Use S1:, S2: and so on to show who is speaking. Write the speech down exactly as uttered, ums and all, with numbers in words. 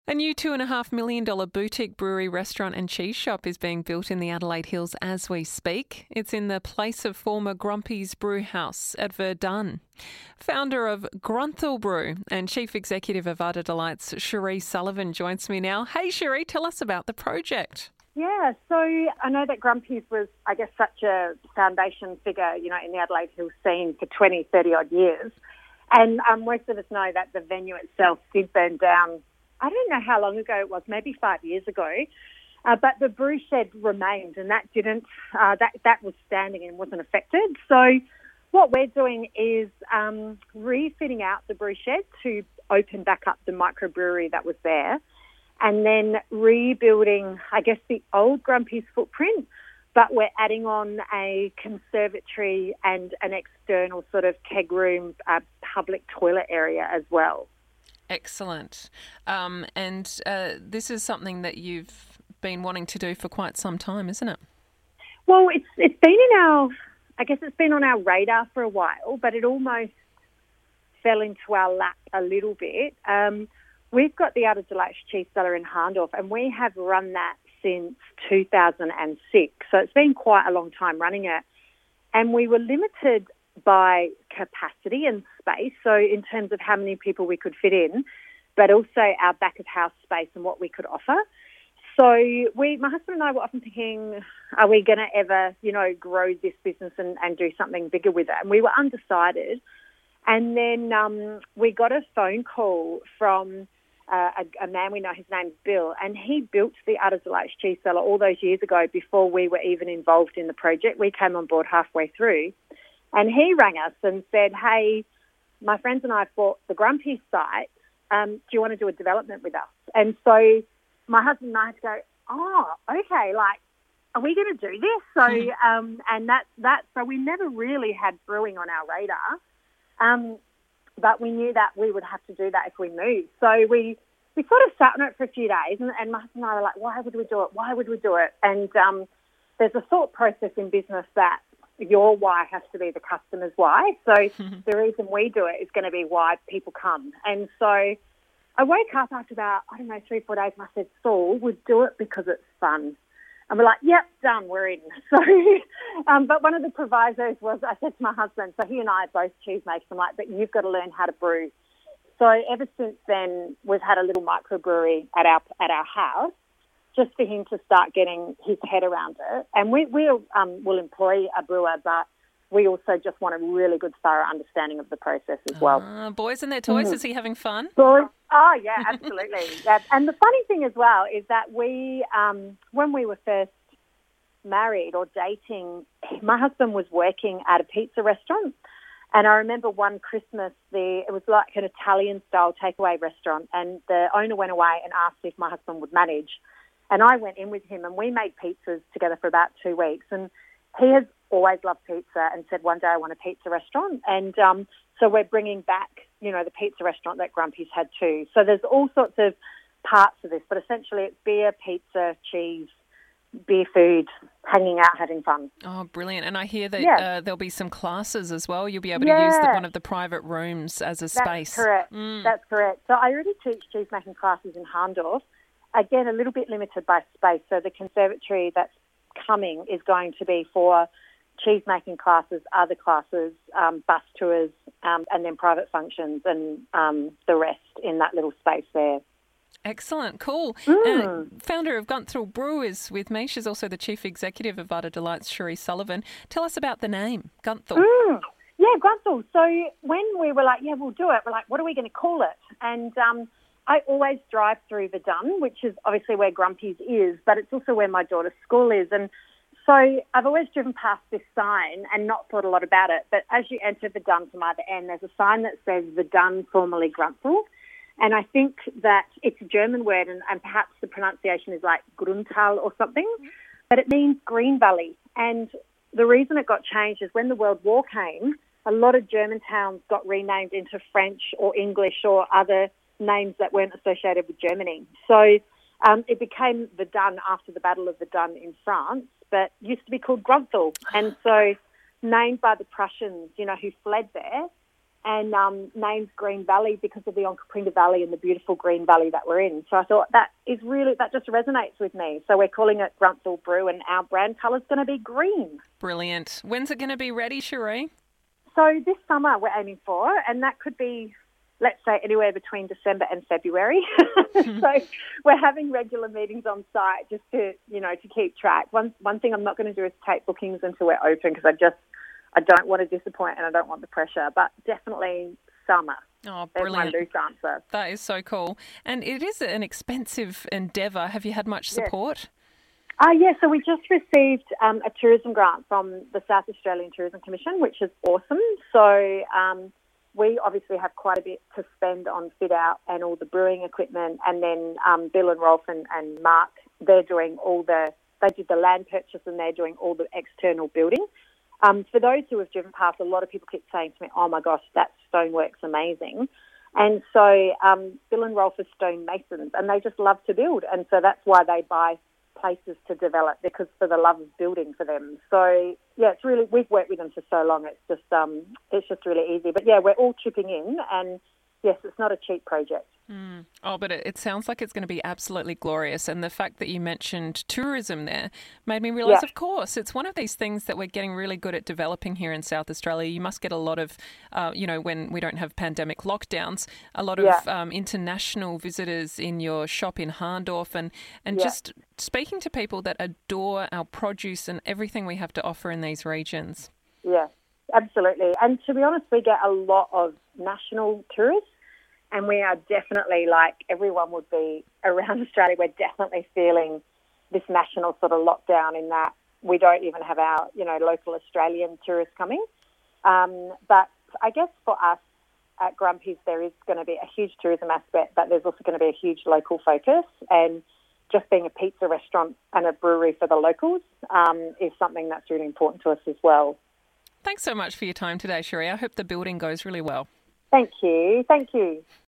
S1: A new two and a half million dollar boutique brewery, restaurant and cheese shop is being built in the Adelaide Hills as we speak. It's in the place of former Grumpy's Brew House at Verdun. Founder of Grunthal Brew and Chief Executive of Utter Delights, Cherie Sullivan, joins me now. Hey Cherie, tell us about the project.
S2: Yeah, so I know that Grumpy's was, I guess, such a foundation figure, you know, in the Adelaide Hills scene for twenty, thirty odd years. And um, most of us know that the venue itself did burn down. I don't know how long ago it was, maybe five years ago, uh, but the brew shed remained, and that didn't, uh, that, that was standing and wasn't affected. So what we're doing is um, refitting out the brew shed to open back up the microbrewery that was there, and then rebuilding, I guess, the old Grumpy's footprint, but we're adding on a conservatory and an external sort of keg room, uh, public toilet area as well.
S1: Excellent. Um, and uh, this is something that you've been wanting to do for quite some time, isn't it?
S2: Well, it's it's been in our, I guess it's been on our radar for a while, but it almost fell into our lap a little bit. Um, we've got the Utter Delights Cheese Cellar in Harndorf, and we have run that since two thousand six. So it's been quite a long time running it. And we were limited by capacity and space, so in terms of how many people we could fit in, but also our back of house space and what we could offer. So we, my husband and I were often thinking, are we going to ever, you know, grow this business and, and do something bigger with it? And we were undecided. And then um, we got a phone call from uh, a, a man we know, his name's Bill, and he built the Utter Delights Cheese Cellar all those years ago before we were even involved in the project. We came on board halfway through. And he rang us and said, hey, my friends and I bought the Grumpy site. Um, do you want to do a development with us? And so my husband and I had to go, oh, okay, like, are we going to do this? So, um, and that, that, so we never really had brewing on our radar. Um, but we knew that we would have to do that if we moved. So we, we sort of sat on it for a few days, and, and my husband and I were like, why would we do it? Why would we do it? And um, there's a thought process in business that your why has to be the customer's why. So the reason we do it is going to be why people come. And so I woke up after about, I don't know, three, four days, and I said, Saul, we do it because it's fun. And we're like, yep, done, we're in. So, um, but one of the provisos was, I said to my husband, so he and I are both cheesemakers, I'm like, but you've got to learn how to brew. So ever since then, we've had a little microbrewery at our at our house, just for him to start getting his head around it. And we we'll, um, will employ a brewer, but we also just want a really good, thorough understanding of the process as well.
S1: Uh, boys and their toys, mm-hmm. Is he having fun?
S2: Boys? Oh, yeah, absolutely. Yeah. And the funny thing as well is that we, um, when we were first married or dating, my husband was working at a pizza restaurant. And I remember one Christmas, the it was like an Italian-style takeaway restaurant, and the owner went away and asked if my husband would manage. And I went in with him, and we made pizzas together for about two weeks. And he has always loved pizza and said, one day I want a pizza restaurant. And um, so we're bringing back, you know, the pizza restaurant that Grumpy's had too. So there's all sorts of parts of this, but essentially it's beer, pizza, cheese, beer food, hanging out, having fun.
S1: Oh, brilliant. And I hear that
S2: yeah.
S1: uh, there'll be some classes as well. You'll be able
S2: yeah.
S1: to use the, one of the private rooms as a
S2: That's
S1: space.
S2: Correct.
S1: Mm.
S2: That's correct. So I already teach cheese-making classes in Harndorf. Again, a little bit limited by space. So the conservatory that's coming is going to be for cheese-making classes, other classes, um, bus tours, um, and then private functions and um, the rest in that little space there.
S1: Excellent. Cool.
S2: Mm.
S1: Uh, founder of Grunthal Brew is with me. She's also the Chief Executive of Utter Delights, Cherie Sullivan. Tell us about the name, Grunthal.
S2: Mm. Yeah, Grunthal. So when we were like, yeah, we'll do it, we're like, what are we going to call it? And um, I always drive through Verdun, which is obviously where Grumpy's is, but it's also where my daughter's school is. And so I've always driven past this sign and not thought a lot about it. But as you enter Verdun from either end, there's a sign that says Verdun, formerly Grunthal. And I think that it's a German word, and, and perhaps the pronunciation is like Gruntal or something, but it means Green Valley. And the reason it got changed is when the World War came, a lot of German towns got renamed into French or English or other names that weren't associated with Germany. So um, it became Verdun after the Battle of Verdun in France, but used to be called Grunthal. And so named by the Prussians, you know, who fled there. and um, named Green Valley because of the Onkaparinga Valley and the beautiful green valley that we're in. So I thought that is really, that just resonates with me. So we're calling it Gruntsville Brew, and our brand colour's going to be green.
S1: Brilliant. When's it going to be ready, Cherie?
S2: So this summer we're aiming for, and that could be, let's say, anywhere between December and February. So we're having regular meetings on site just to, you know, to keep track. One one thing I'm not going to do is take bookings until we're open, because I just, I don't want to disappoint and I don't want the pressure, but definitely summer.
S1: Oh,
S2: There's
S1: brilliant.
S2: my loose answer.
S1: That is so cool. And it is an expensive endeavour. Have you had much support?
S2: Uh, yeah, so we just received um, a tourism grant from the South Australian Tourism Commission, which is awesome. So um, we obviously have quite a bit to spend on fit out and all the brewing equipment, and then um, Bill and Rolf and, and Mark, they're doing all the, they did the land purchase and they're doing all the external building. Um, for those who have driven past, a lot of people keep saying to me, oh my gosh, that stonework's amazing. And so um, Bill and Rolf are stone masons, and they just love to build. And so that's why they buy places to develop, because for the love of building for them. So yeah, it's really, we've worked with them for so long. It's just, um, it's just really easy. But yeah, we're all chipping in, and yes, it's not a cheap project.
S1: Mm. Oh, but it, it sounds like it's going to be absolutely glorious. And the fact that you mentioned tourism there made me realise,
S2: Yeah.
S1: of course, it's one of these things that we're getting really good at developing here in South Australia. You must get a lot of, uh, you know, when we don't have pandemic lockdowns, a lot of
S2: Yeah.
S1: um, international visitors in your shop in Harndorf, and, and
S2: Yeah.
S1: just speaking to people that adore our produce and everything we have to offer in these regions.
S2: Yeah, absolutely. And to be honest, we get a lot of national tourists. And we are definitely, like everyone would be around Australia, we're definitely feeling this national sort of lockdown, in that we don't even have our, you know, local Australian tourists coming. Um, but I guess for us at Grumpy's, there is going to be a huge tourism aspect, but there's also going to be a huge local focus. And just being a pizza restaurant and a brewery for the locals um, is something that's really important to us as well.
S1: Thanks so much for your time today, Cherie. I hope the building goes really well.
S2: Thank you. Thank you.